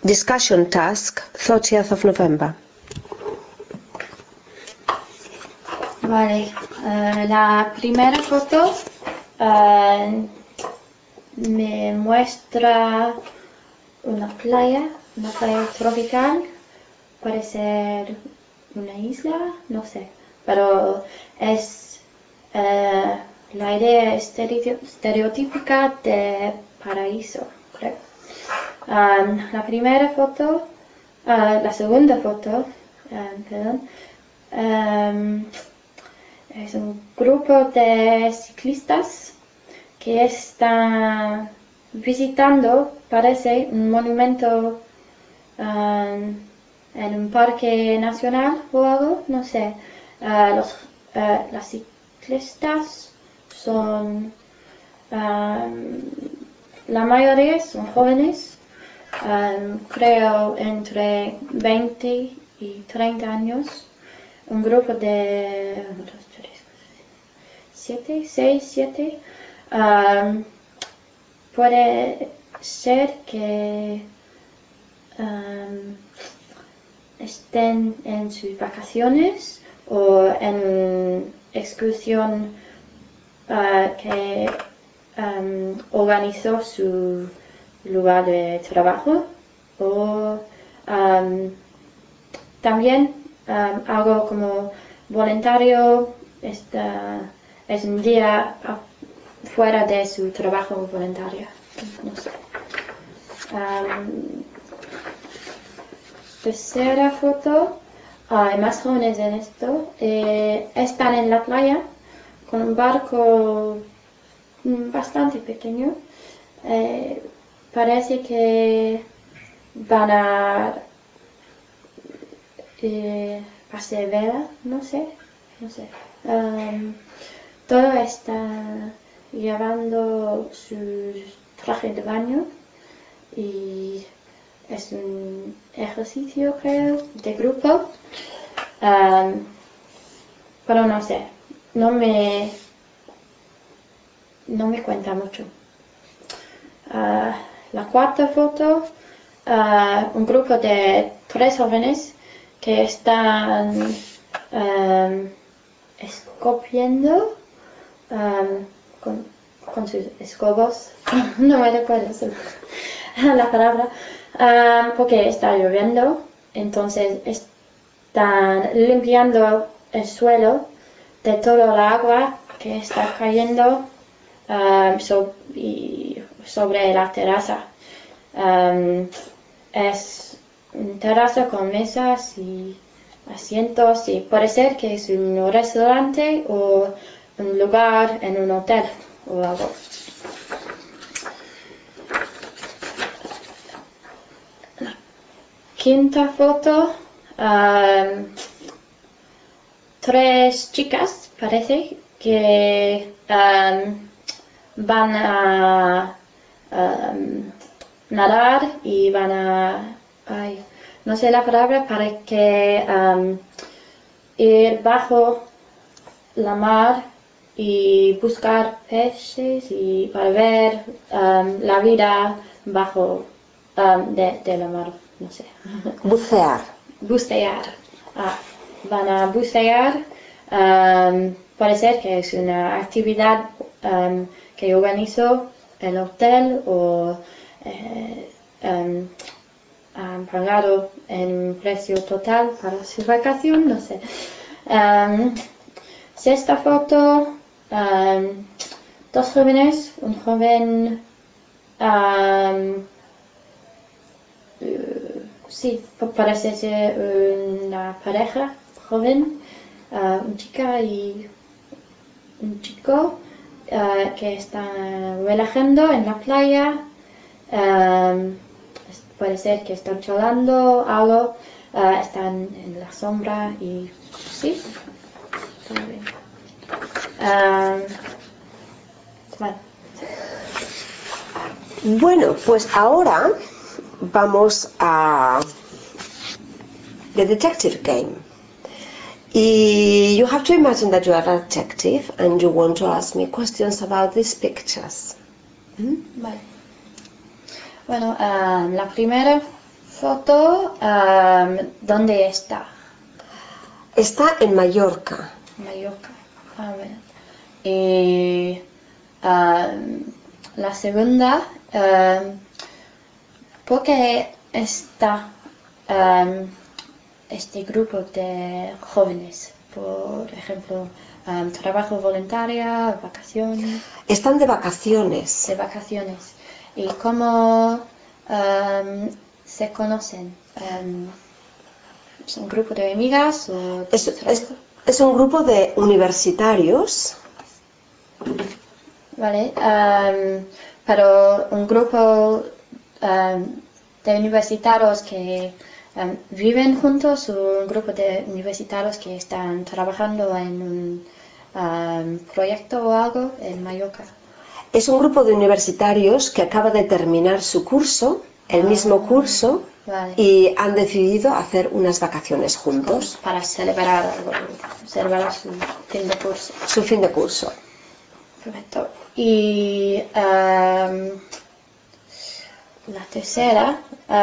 Discussion task, 30th of November. Vale, la primera foto me muestra una playa tropical, parece ser una isla, no sé, pero es la idea estereotípica de paraíso, creo. La segunda foto, es un grupo de ciclistas que están visitando, parece, un monumento en un parque nacional o algo, no sé. Las ciclistas son, la mayoría son jóvenes, creo entre 20 y 30 años. Un grupo de 7. Puede ser que estén en sus vacaciones o en una excursión que organizó su lugar de trabajo, o también algo como voluntario. Es un día fuera de su trabajo voluntario, no sé. Tercera foto, hay más jóvenes en esto, están en la playa con un barco bastante pequeño. Parece que van a hacer vela, no sé. Todo está llevando su traje de baño y es un ejercicio, creo, de grupo. Pero no sé, no me cuenta mucho. La cuarta foto, un grupo de 3 jóvenes que están escopiendo con sus escobos. No me recuerdo la palabra, porque está lloviendo, entonces están limpiando el suelo de todo el agua que está cayendo sobre la terraza. Es una terraza con mesas y asientos, y puede ser que es un restaurante o un lugar en un hotel o algo. La quinta foto, 3 chicas, parece, que van a nadar y van a, no sé la palabra, para que ir bajo la mar y buscar peces y para ver la vida bajo de la mar, no sé. Bucear. Van a bucear. Puede ser que es una actividad que organizó el hotel o han pagado en un precio total para su vacación, no sé. Sexta foto, 2 jóvenes, un joven, sí, parece ser una pareja joven, una chica y un chico que están relajando en la playa. Puede ser que están charlando algo, están en la sombra y sí, está bien. Bueno, pues ahora vamos a the detective game. You have to imagine that you are a detective and you want to ask me questions about these pictures. Vale. Bueno, la primera foto, ¿dónde está? Está en Mallorca. Mallorca. A ver. Y la segunda, ¿por qué está este grupo de jóvenes? Por ejemplo, trabajo voluntario, vacaciones. Están de vacaciones. De vacaciones. ¿Y cómo se conocen? ¿Es un grupo de amigas o de trabajo? Es un grupo de universitarios. Vale, pero un grupo de universitarios que viven juntos o un grupo de universitarios que están trabajando en un proyecto o algo en Mallorca. Es un grupo de universitarios que acaba de terminar su curso, el mismo curso, vale. y han decidido hacer unas vacaciones juntos. Para celebrar algo, celebrar su fin de curso. Su fin de curso. Perfecto. Y la tercera,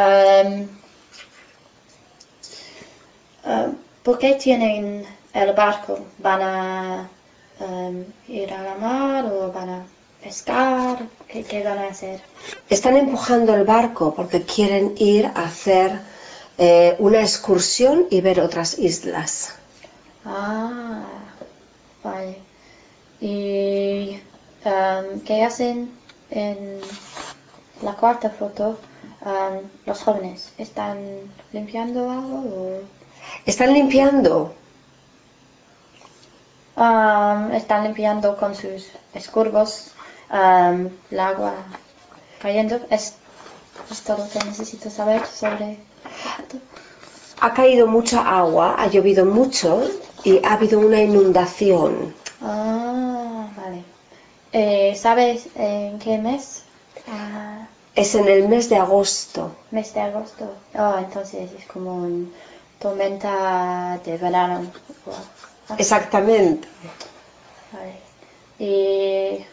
¿por qué tienen el barco? ¿Van a ir a la mar o van a pescar? ¿Qué van a hacer? Están empujando el barco porque quieren ir a hacer una excursión y ver otras islas. Ah, vale. ¿Y qué hacen en la cuarta foto? Los jóvenes, ¿están limpiando algo o...? Están limpiando. Están limpiando con sus escurvos el agua cayendo. Es todo lo que necesito saber sobre esto. Ha caído mucha agua, ha llovido mucho y ha habido una inundación. Vale. ¿Sabes en qué mes? Es en el mes de agosto. Mes de agosto. Entonces es como una tormenta de verano. Exactamente. Vale. Y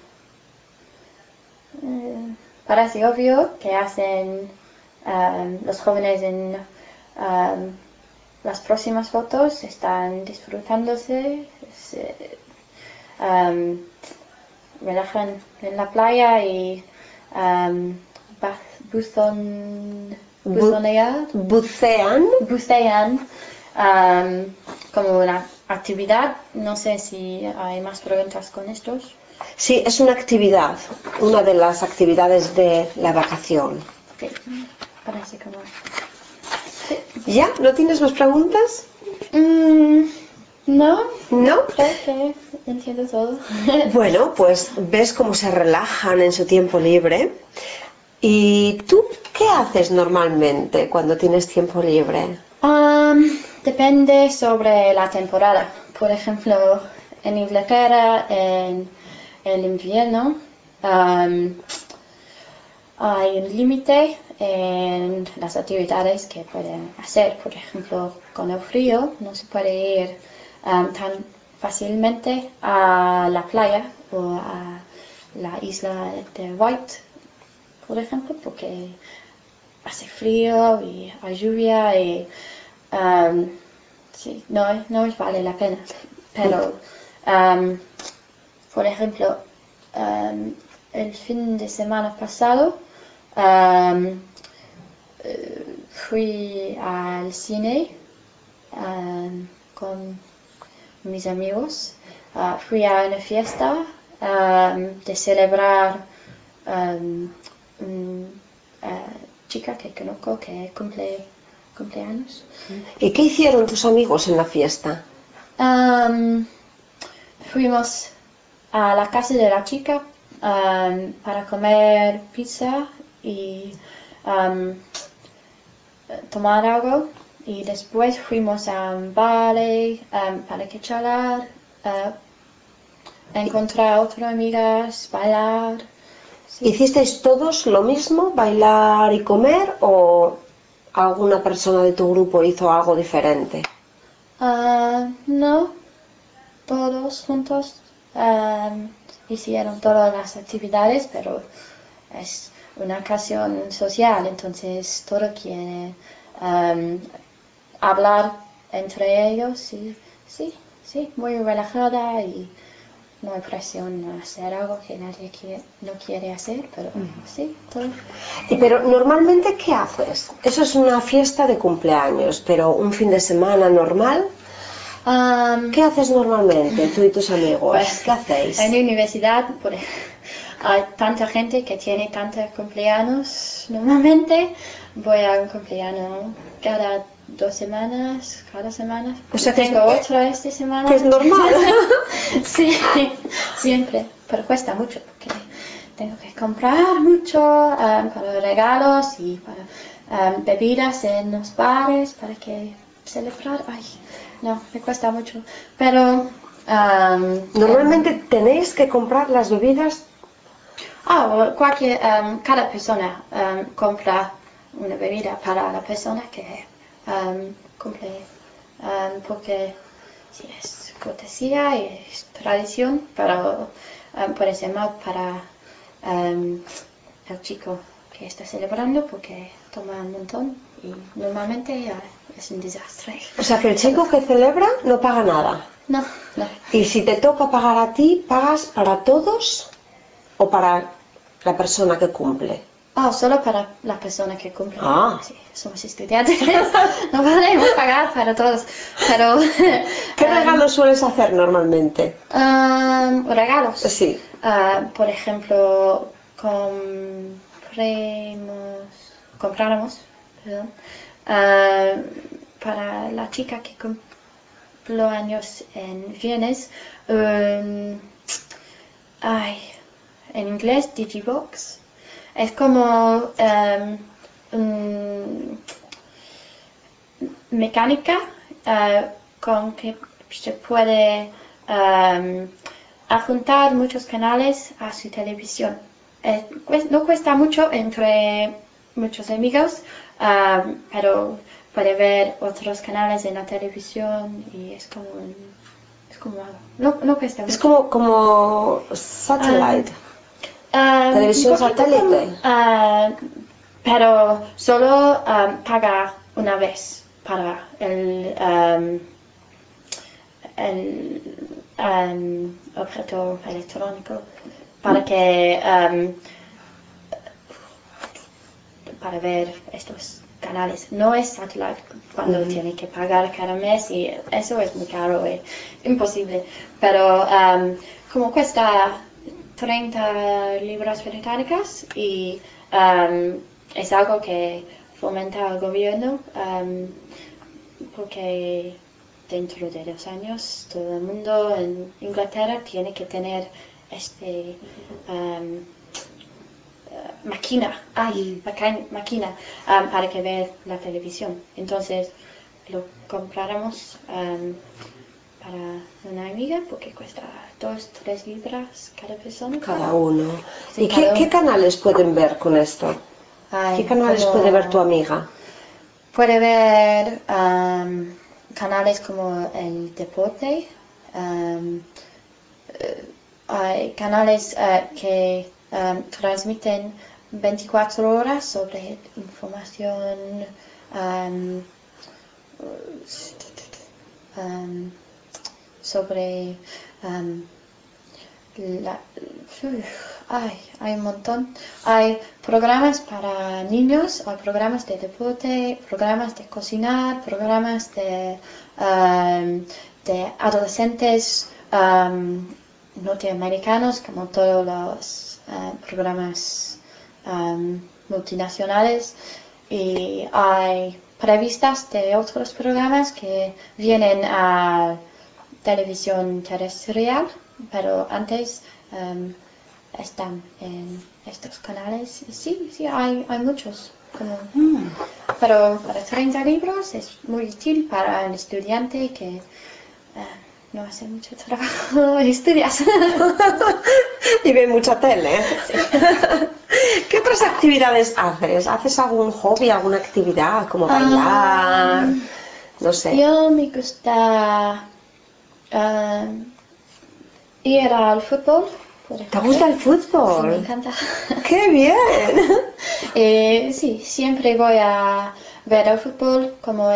parece obvio que hacen los jóvenes en las próximas fotos, están disfrutándose, relajan en la playa y bucean como una actividad. No sé si hay más preguntas con estos. Sí, es una actividad, una de las actividades de la vacación. Okay. Parece como... ¿Ya? ¿No tienes más preguntas? No. ¿No? Creo que entiendo todo. Bueno, pues ves cómo se relajan en su tiempo libre. ¿Y tú qué haces normalmente cuando tienes tiempo libre? Depende sobre la temporada. Por ejemplo, en Inglaterra, en el invierno, hay un límite en las actividades que pueden hacer. Por ejemplo, con el frío no se puede ir tan fácilmente a la playa o a la isla de White, por ejemplo, porque hace frío y hay lluvia y sí, no vale la pena. Pero, por ejemplo, el fin de semana pasado fui al cine con mis amigos. Fui a una fiesta de celebrar una chica que conozco que cumpleaños. ¿Y qué hicieron tus amigos en la fiesta? Fuimos a la casa de la chica para comer pizza y tomar algo. Y después fuimos a un baile para que charlar, encontrar otras amigas, bailar. Sí. ¿Hicisteis todos lo mismo, bailar y comer, o alguna persona de tu grupo hizo algo diferente? No, todos juntos hicieron todas las actividades, pero es una ocasión social, entonces todo quiere hablar entre ellos y sí, muy relajada y no hay presión a hacer algo que nadie no quiere hacer, pero sí, todo. Y pero normalmente, ¿qué haces? Eso es una fiesta de cumpleaños, pero un fin de semana normal, ¿qué haces normalmente tú y tus amigos? Pues, ¿Qué hacéis? en la universidad hay tanta gente que tiene tantos cumpleaños. Normalmente voy a un cumpleaños cada 2 semanas, cada semana. O sea que tengo otra esta semana. Que es normal. Sí, siempre. Pero cuesta mucho porque tengo que comprar mucho para regalos y para bebidas en los bares para que celebrar. Ay, no, me cuesta mucho. Pero Normalmente tenéis que comprar las bebidas. cada persona compra una bebida para la persona que cumple, porque sí, es cortesía y es tradición, pero puede ser mal para el chico que está celebrando porque toma un montón y normalmente es un desastre. O sea que el chico que celebra no paga nada. No, no. Y si te toca pagar a ti, ¿pagas para todos o para la persona que cumple? Solo para la persona que cumple. Sí, somos estudiantes. No podemos pagar para todos. Pero, ¿Qué regalos sueles hacer normalmente? regalos. Sí. Por ejemplo, compráramos, perdón, para la chica que cumplió años en viernes, en inglés Digibox. Es como mecánica con que se puede adjuntar muchos canales a su televisión. No cuesta mucho entre muchos amigos, pero puede ver otros canales en la televisión y es como no cuesta mucho. Es como satellite. Televisión satélite. Pero solo paga una vez para el objeto electrónico para que para ver estos canales. No es satellite cuando tiene que pagar cada mes y eso es muy caro y imposible. Pero como cuesta 30 libras británicas y es algo que fomenta el gobierno porque dentro de 2 años todo el mundo en Inglaterra tiene que tener este máquina para que ver la televisión. Entonces lo compráramos para una amiga porque cuesta 2-3 libras cada persona. Cada uno. Sí, ¿Y qué canales pueden ver con esto? ¿Qué canales puede ver tu amiga? Puede ver canales como el deporte, hay canales que transmiten 24 horas sobre información sobre hay un montón. Hay programas para niños, hay programas de deporte, programas de cocinar, programas de adolescentes norteamericanos, como todos los programas multinacionales. Y hay previstas de otros programas que vienen a televisión terrestrial, pero antes están en estos canales. Y sí, hay muchos. Pero para 30 libros es muy útil para un estudiante que no hace mucho trabajo y estudias. Y ve mucha tele. Sí. ¿Qué otras actividades haces? ¿Haces algún hobby, alguna actividad, como bailar? No sé. Yo me gusta ir al fútbol por ¿Te gusta el Sí, me fútbol? encanta. ¡Qué bien! Sí, siempre voy a ver el fútbol como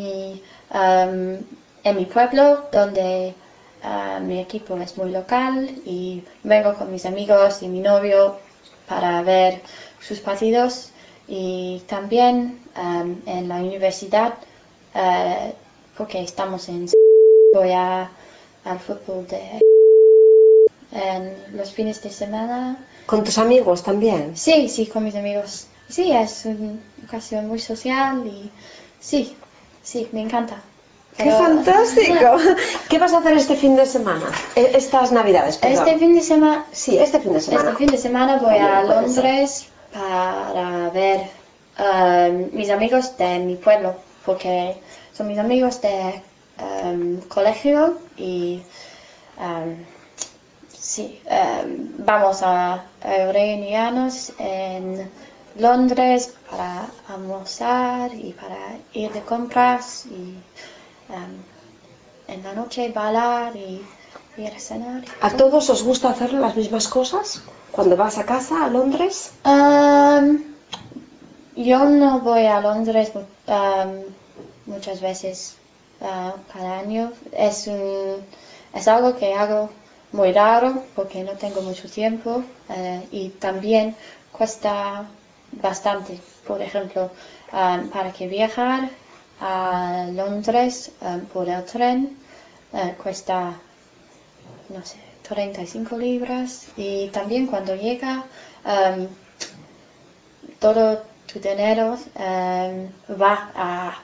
en mi pueblo, donde mi equipo es muy local y vengo con mis amigos y mi novio para ver sus partidos. Y también en la universidad, porque estamos voy al fútbol en los fines de semana. ¿Con tus amigos también? Sí, sí, con mis amigos. Sí, es una ocasión muy social y sí, sí, me encanta. ¡Qué fantástico! ¿Qué vas a hacer este fin de semana? Estas navidades, perdón. Este fin de semana, Sí, este fin de semana. este fin de semana voy También a puede ser. Londres para ver mis amigos de mi pueblo, porque son mis amigos de colegio y sí, vamos a reunirnos en Londres para almorzar y para ir de compras y en la noche bailar y ir a cenar. ¿A todos os gusta hacer las mismas cosas cuando vas a casa a Londres? Yo no voy a Londres muchas veces cada año. Es algo que hago muy raro porque no tengo mucho tiempo y también cuesta bastante. Por ejemplo, para que viajar a Londres por el tren cuesta, no sé, 35 libras y también cuando llega todo tu dinero va a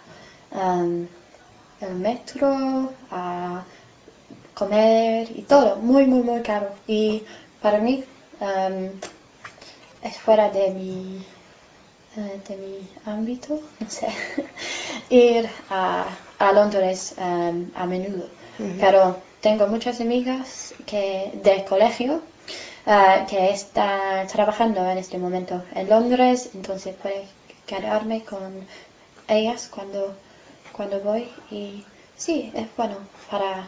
el metro, a comer y todo, muy, muy, muy caro. Y para mí es fuera de mi ámbito, no sé, ir a Londres a menudo. Pero tengo muchas amigas de colegio que están trabajando en este momento en Londres, entonces puedo quedarme con ellas cuando voy. Y sí, es bueno para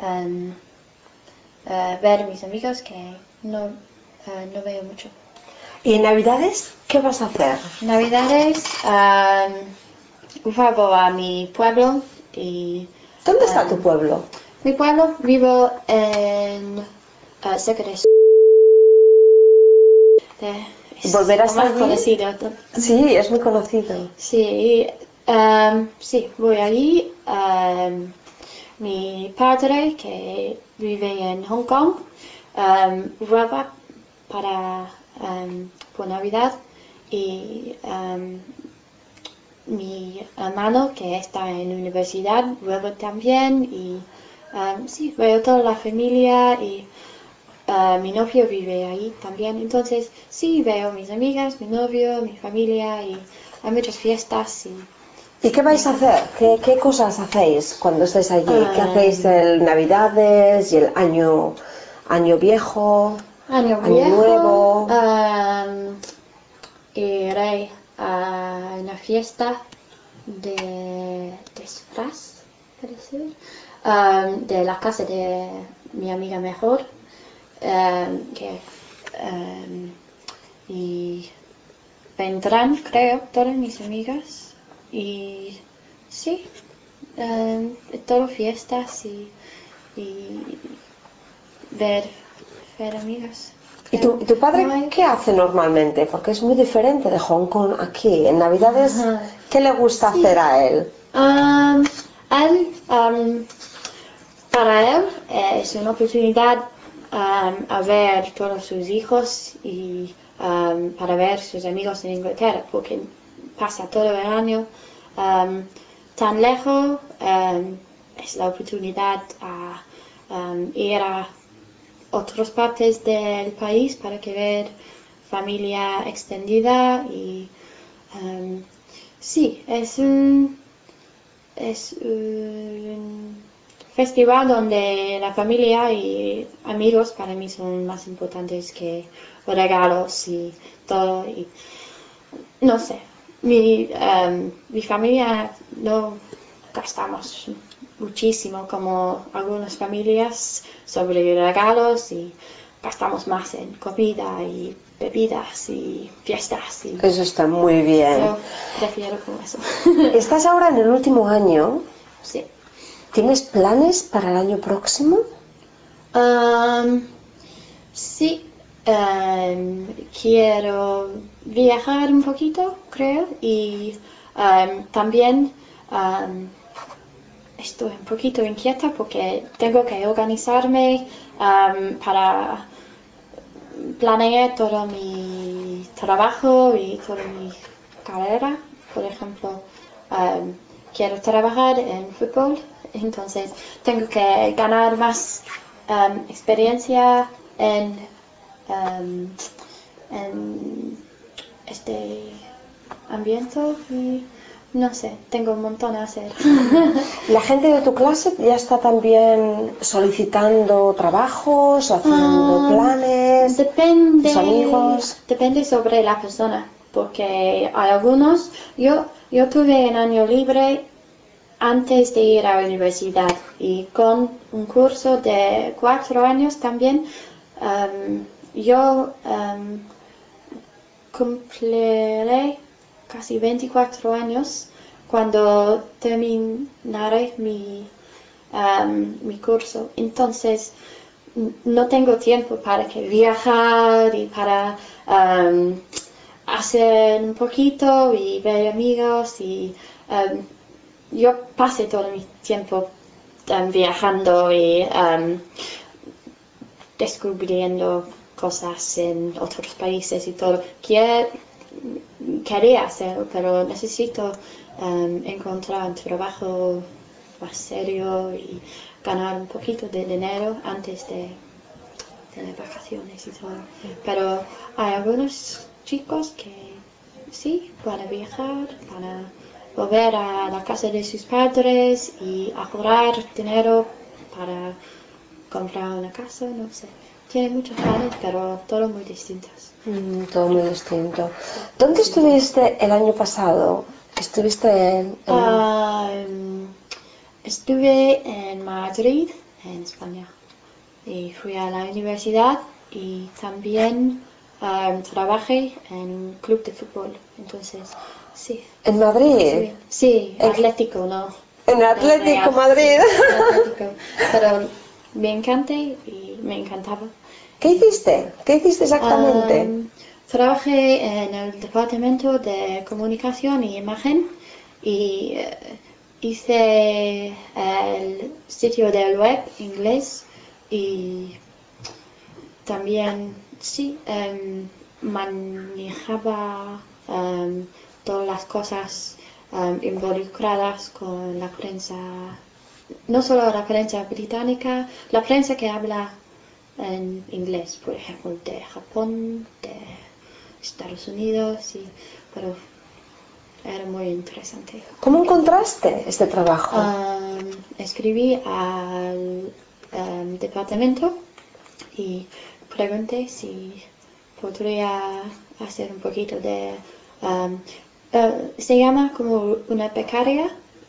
ver mis amigos que no veo mucho. ¿Y en Navidades qué vas a hacer? Navidades, vuelvo a mi pueblo y ¿Dónde está tu pueblo? mi pueblo vivo en cerca es lo ¿Volverás más allí? conocido. Sí, es muy conocido. Sí, sí, voy allí. Mi padre, que vive en Hong Kong, vuelve para por Navidad y mi hermano, que está en la universidad, vuelve también y sí, veo toda la familia y mi novio vive ahí también, entonces sí veo mis amigas, mi novio, mi familia y hay muchas fiestas y ¿Y qué me vais a encanta. hacer? ¿Qué cosas hacéis cuando estáis allí? ¿Qué hacéis Um, el Navidades y el año viejo, Año año viejo, nuevo? iré a una fiesta de disfraz, puede ser, de la casa de mi amiga mejor, que y vendrán, creo, todas mis amigas y sí, todo fiestas y ver, ver amigas, ¿Y creo. tu No padre hay. qué hace normalmente? Porque es muy diferente de Hong Kong aquí. En Navidades, Ajá. ¿qué le gusta Sí. hacer a él? Él, para él es una oportunidad a ver todos sus hijos y para ver sus amigos en Inglaterra, porque pasa todo el año tan lejos. Es la oportunidad a ir a otras partes del país para que ver familia extendida y sí, es un festival donde la familia y amigos para mí son más importantes que regalos y todo. Y no sé, mi familia no gastamos muchísimo como algunas familias sobre regalos y gastamos más en comida y bebidas y fiestas y Eso está muy bien. yo prefiero con eso. Estás ahora en el último año. Sí. ¿Tienes planes para el año próximo? Sí, quiero viajar un poquito, creo, y también estoy un poquito inquieta porque tengo que organizarme para planear todo mi trabajo y toda mi carrera. Por ejemplo, quiero trabajar en fútbol, entonces tengo que ganar más experiencia um, en este ambiente y no sé, tengo un montón a hacer. ¿La gente de tu clase ya está también solicitando trabajos o haciendo planes? ¿Tus amigos? Depende sobre la persona, porque hay algunos, yo tuve un año libre antes de ir a la universidad y con un curso de 4 años también, yo cumpliré casi 24 años cuando terminaré mi curso. Entonces, no tengo tiempo para que viajar y para hacer un poquito y ver amigos y yo pasé todo mi tiempo viajando y descubriendo cosas en otros países y todo. Quería hacerlo, pero necesito encontrar un trabajo más serio y ganar un poquito de dinero antes de tener vacaciones y todo. Pero hay algunos chicos que sí, van a viajar, van a volver a la casa de sus padres y ahorrar dinero para comprar una casa, no sé. Tiene muchos planes, pero todos muy distintos. Todo muy distinto. ¿Dónde estuviste el año pasado? ¿Estuviste Estuve en Madrid, en España, y fui a la universidad y también trabajé en un club de fútbol. Entonces, sí. en Madrid? Sí, Atlético, ¿no? En Atlético Real, Madrid. sí, Atlético. Pero me encanté y me encantaba. ¿Qué hiciste? ¿Qué hiciste exactamente? Trabajé en el departamento de comunicación y imagen y hice el sitio del web inglés y también sí manejaba todas las cosas involucradas con la prensa, no solo la prensa británica, la prensa que habla en inglés, por ejemplo, de Japón, de Estados Unidos, sí, pero era muy interesante. ¿Cómo encontraste este trabajo? Escribí al departamento y pregunté si podría hacer un poquito de... se llama como una becaria.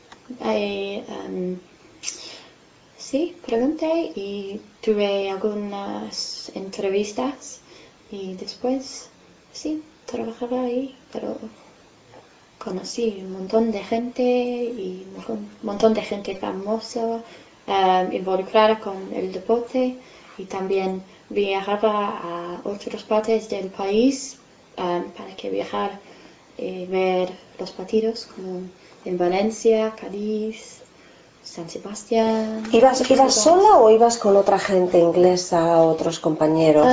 Sí, pregunté y tuve algunas entrevistas y después, sí, trabajaba ahí, pero conocí un montón de gente y un montón de gente famosa involucrada con el deporte y también viajaba a otras partes del país para que viajar y ver los partidos como en Valencia, Cádiz, San Sebastián. ¿Ibas sola o ibas con otra gente inglesa, otros compañeros?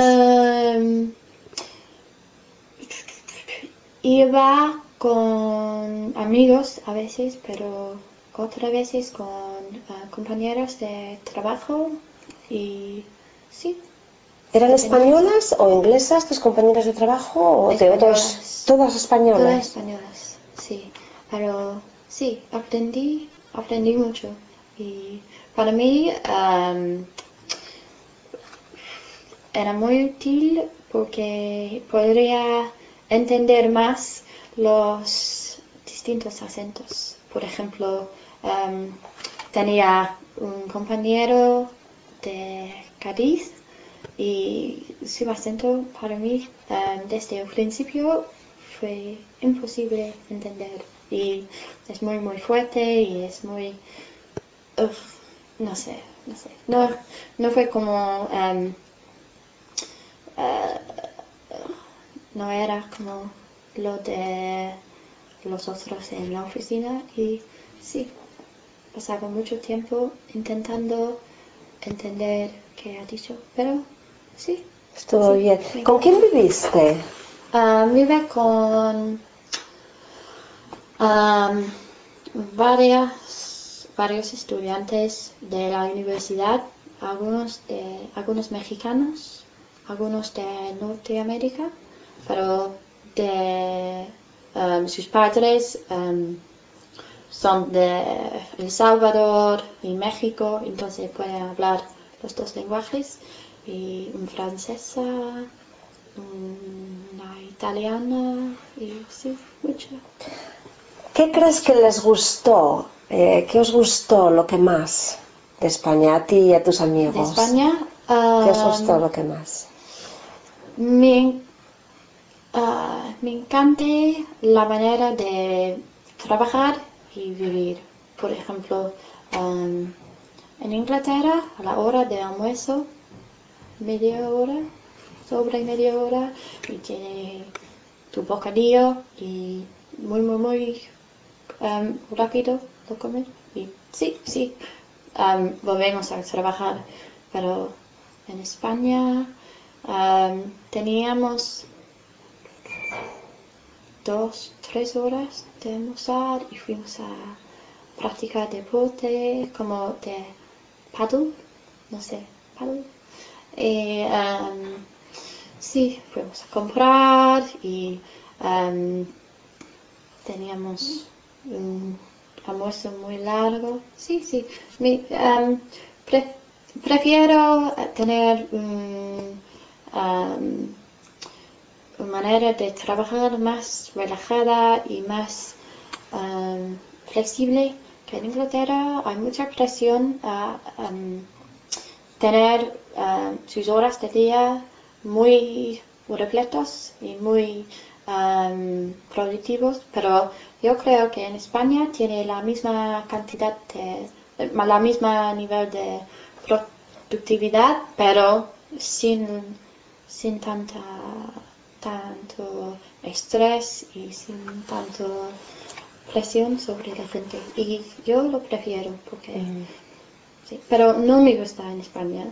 Iba con amigos a veces, pero otras veces con compañeros de trabajo y sí. ¿Eran españolas o inglesas tus compañeras de trabajo o de otros? Todas españolas. Todas españolas, sí. Pero sí, aprendí mucho. Y para mí era muy útil porque podría entender más los distintos acentos. Por ejemplo, tenía un compañero de Cádiz Y su acento para mí desde el principio fue imposible entender. Y es muy, muy fuerte y es muy... no sé. No fue como... no era como lo de los otros en la oficina. Y sí, pasaba mucho tiempo intentando entender qué ha dicho. Pero sí. Estuvo Sí, bien. ¿Con quién viviste? vive con varios estudiantes de la universidad, algunos mexicanos, algunos de Norteamérica, pero sus padres son de El Salvador y México, entonces pueden hablar los dos lenguajes, y una francesa, una italiana, y sí, mucho. ¿Qué crees que les gustó? ¿Qué os gustó lo que más de España, a ti y a tus amigos? De España, ¿Qué os gustó lo que más? me encanta la manera de trabajar y vivir. Por ejemplo, en Inglaterra, a la hora de almuerzo, sobre media hora, y tiene tu bocadillo y muy, muy, muy rápido lo comes. Y sí, volvemos a trabajar. Pero en España teníamos 2, 3 horas de almorzar y fuimos a practicar deporte como de paddle, no sé, paddle. Y sí, fuimos a comprar y teníamos un almuerzo muy largo. Sí, prefiero tener una manera de trabajar más relajada y más flexible que en Inglaterra. Hay mucha presión a tener sus horas de día muy repletos y muy productivos, pero yo creo que en España tiene la misma cantidad la misma nivel de productividad, pero sin tanto estrés y sin tanto presión sobre la gente. Y yo lo prefiero porque sí, pero no me gusta en España.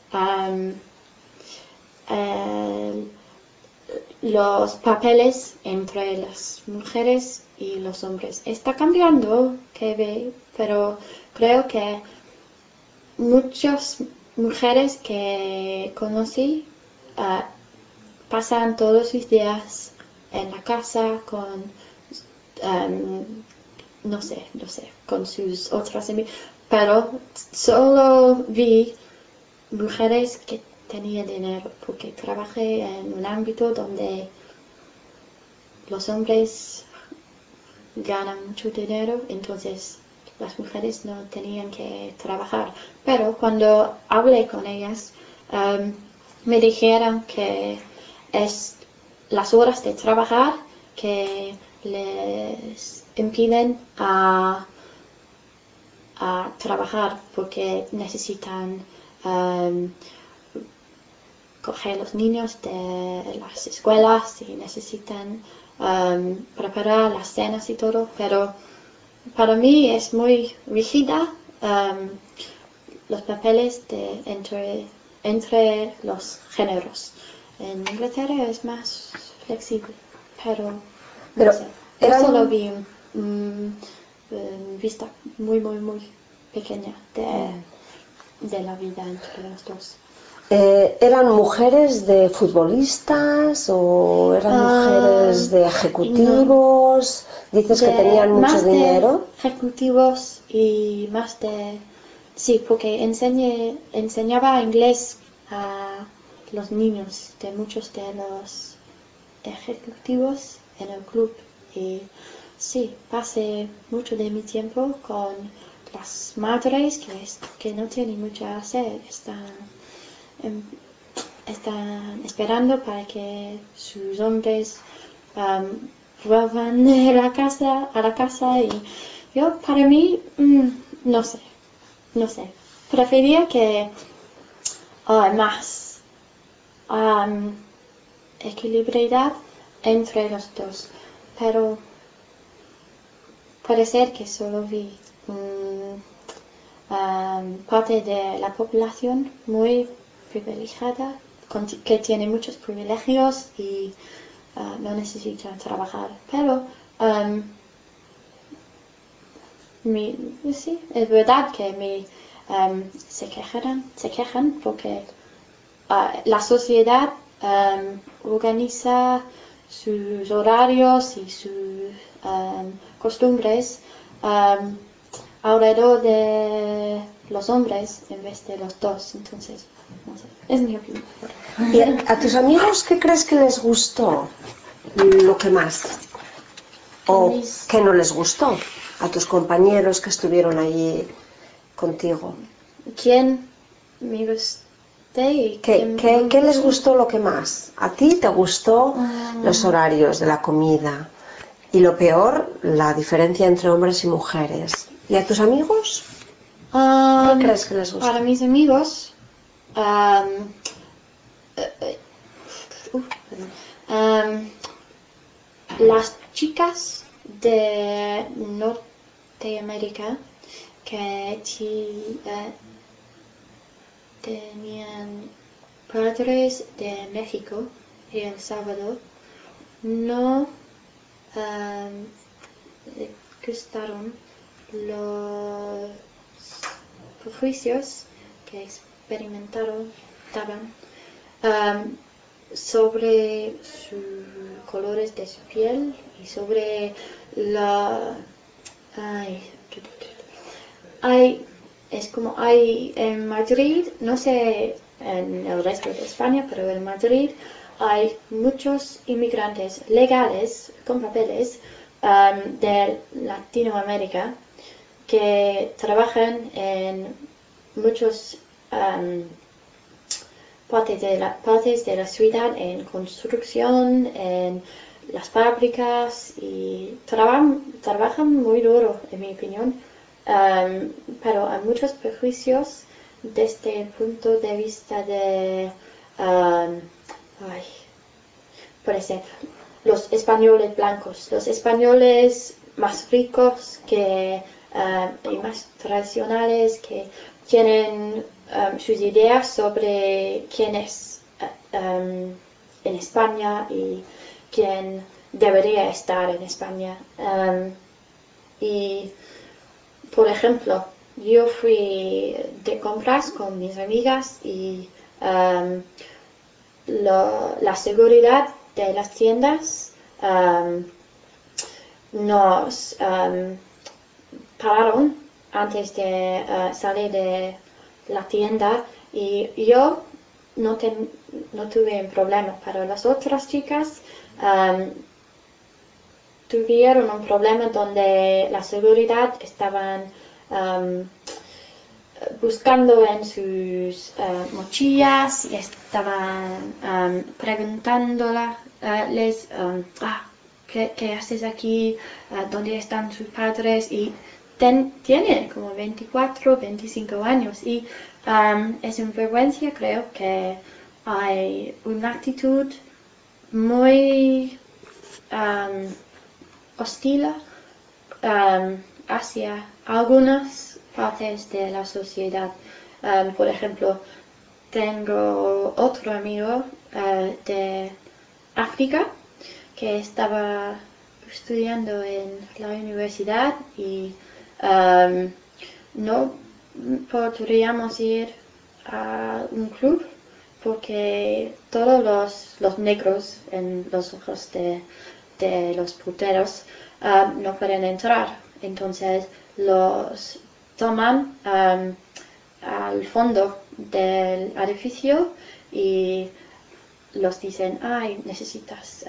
Los papeles entre las mujeres y los hombres está cambiando, pero creo que muchas mujeres que conocí pasan todos sus días en la casa con no sé, con sus otras amigas, pero solo vi mujeres que tenían dinero, porque trabajé en un ámbito donde los hombres ganan mucho dinero, entonces las mujeres no tenían que trabajar. Pero cuando hablé con ellas, me dijeron que es las horas de trabajar que les impiden a trabajar, porque necesitan coger los niños de las escuelas y necesitan preparar las cenas y todo, pero para mí es muy rígida los papeles entre los géneros. En Inglaterra es más flexible, pero no sé. Yo solo vi vista muy, muy, muy pequeña de la vida entre los dos. ¿Eran mujeres de futbolistas o eran mujeres de ejecutivos? Dices que tenían mucho Más dinero. de ejecutivos y más de... Sí, porque enseñaba inglés a los niños de muchos de los ejecutivos en el club. Y sí, pasé mucho de mi tiempo con las madres que no tienen mucho a hacer. Están están esperando para que sus hombres vuelvan a la casa y yo, para mí, no sé. Prefería que más equilibridad entre los dos, pero puede ser que solo vi parte de la población muy privilegiada, que tiene muchos privilegios y no necesita trabajar, pero sí, es verdad que se quejan porque la sociedad organiza sus horarios y sus costumbres alrededor de los hombres en vez de los dos. Entonces, no sé, es mi opinión. ¿Y a tus amigos qué crees que les gustó lo que más? ¿O qué no les gustó a tus compañeros que estuvieron allí contigo? ¿Quién me gustó? ¿Qué les gustó lo que más? ¿A ti te gustó los horarios de la comida? Y lo peor, la diferencia entre hombres y mujeres. ¿Y a tus amigos? ¿Qué crees que les gustó? Para mis amigos, las chicas de Norteamérica que tenían padres de México y El Salvador no le gustaron los prejuicios que experimentaron sobre sus colores de su piel y sobre es como hay en Madrid, no sé en el resto de España, pero en Madrid hay muchos inmigrantes legales con papeles de Latinoamérica que trabajan en muchos partes de la ciudad, en construcción, en las fábricas y trabajan muy duro, en mi opinión, pero hay muchos prejuicios desde el punto de vista de, puede ser, los españoles blancos, los españoles más ricos y más tradicionales que tienen sus ideas sobre quién es en España y quién debería estar en España. Y, por ejemplo, yo fui de compras con mis amigas y la seguridad de las tiendas nos pararon antes de salir de la tienda y yo no tuve un problema, pero las otras chicas tuvieron un problema donde la seguridad estaban buscando en sus mochillas y estaban preguntándoles ¿qué haces aquí? ¿Dónde están sus padres? Y tienen como 24, 25 años y es una vergüenza, creo que hay una actitud muy hostil hacia algunas partes de la sociedad. Por ejemplo, tengo otro amigo de África que estaba estudiando en la universidad y no podríamos ir a un club porque todos los negros en los ojos de los puteros no pueden entrar. Entonces los toman al fondo del edificio y los dicen, necesitas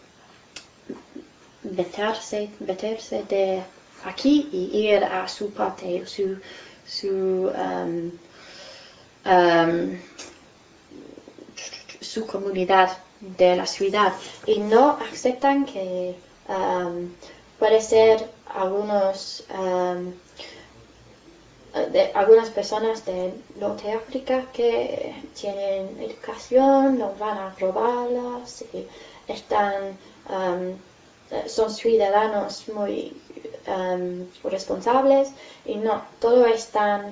meterse de aquí y ir a su parte, su comunidad de la ciudad y no aceptan que puede ser algunas personas de Norte de África que tienen educación, no van a robarlas y son ciudadanos muy responsables y no, todo están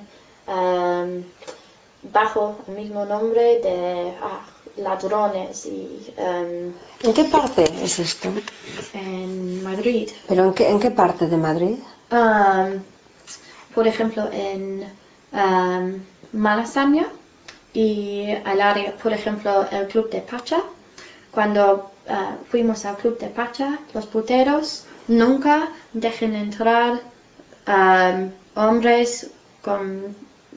bajo el mismo nombre de ladrones y... ¿En qué parte es esto? En Madrid. ¿Pero en qué parte de Madrid? Por ejemplo, en Malasaña y al área, por ejemplo, el Club de Pacha. Cuando fuimos al Club de Pacha, los puteros nunca dejan entrar hombres con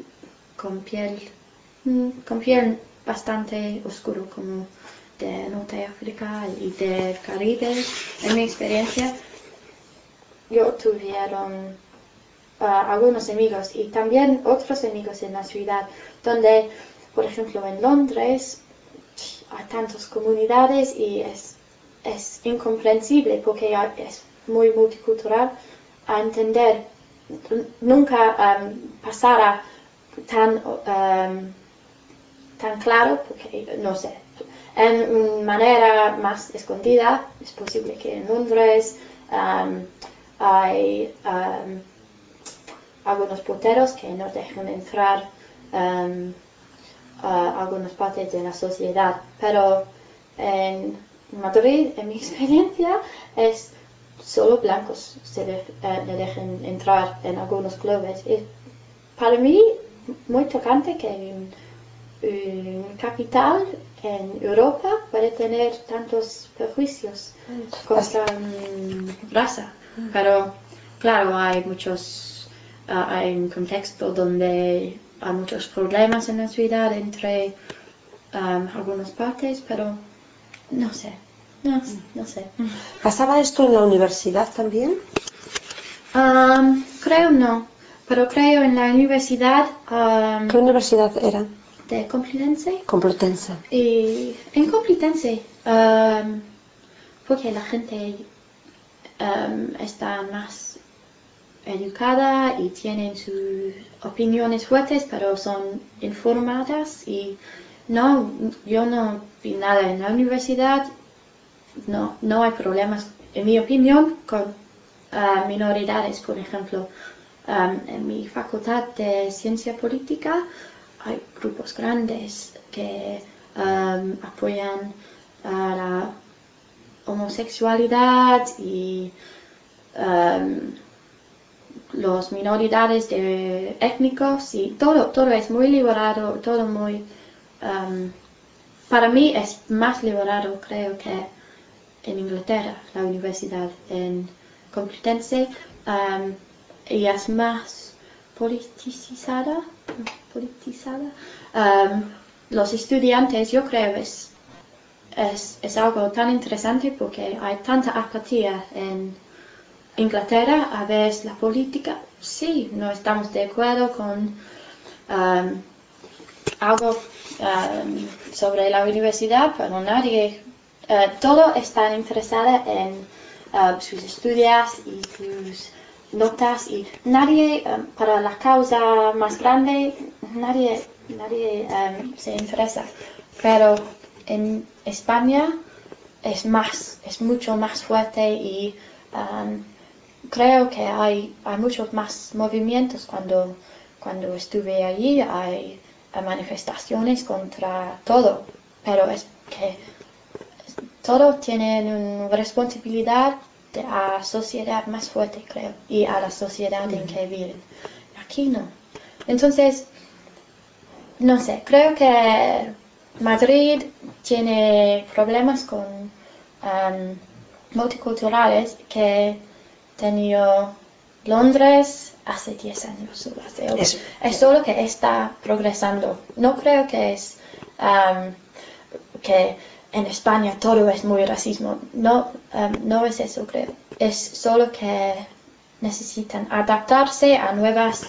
piel bastante oscuro, como de Norte de África y del Caribe. En mi experiencia, yo tuvieron algunos amigos y también otros amigos en la ciudad, donde, por ejemplo, en Londres hay tantas comunidades y es incomprensible porque es muy multicultural a entender. Nunca pasará tan claro, porque no sé, en manera más escondida. Es posible que en Londres hay algunos puteros que no dejan entrar algunas partes de la sociedad, pero en Madrid, en mi experiencia, es solo blancos le dejan entrar en algunos clubes. Y para mí, muy tocante que un capital en Europa puede tener tantos prejuicios contra raza, pero claro, hay un contexto donde hay muchos problemas en la ciudad entre algunas partes, pero no sé, no sé. ¿Pasaba esto en la universidad también? Creo no, pero creo en la universidad. ¿Qué universidad era? De Complutense. Complutense. Y en Complutense, porque la gente está más educada y tienen sus opiniones fuertes, pero son informadas y no, yo no vi nada en la universidad, no hay problemas, en mi opinión, con minoridades, por ejemplo. En mi facultad de ciencia política hay grupos grandes que apoyan a la homosexualidad y los minoridades étnicos y todo es muy liberado, todo muy... para mí es más liberado, creo, que en Inglaterra, la universidad en Complutense, y es más politizada. Los estudiantes, yo creo, es algo tan interesante porque hay tanta apatía en Inglaterra a ver la política. Sí, no estamos de acuerdo con algo sobre la universidad, pero nadie, todo está interesado en sus estudios y sus notas y nadie, para la causa más grande, nadie se interesa. Pero en España es mucho más fuerte y creo que hay muchos más movimientos cuando estuve allí, hay manifestaciones contra todo, pero es que todos tienen una responsabilidad a la sociedad más fuerte, creo, y a la sociedad en que viven. Aquí no. Entonces, no sé, creo que Madrid tiene problemas con multiculturales que tenido Londres hace 10 años. Es solo que está progresando. No creo que es que en España todo es muy racismo. No, no es eso, creo. Es solo que necesitan adaptarse a nuevas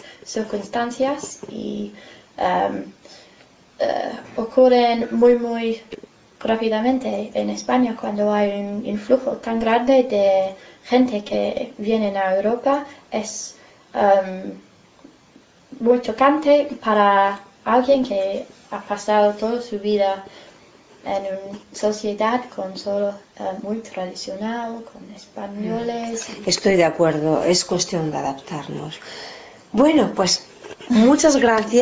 circunstancias y ocurren muy rápidamente en España cuando hay un influjo tan grande de gente que viene a Europa. Es muy chocante para alguien que ha pasado toda su vida en una sociedad con solo muy tradicional, con españoles. Estoy de acuerdo, es cuestión de adaptarnos. Bueno, pues muchas gracias.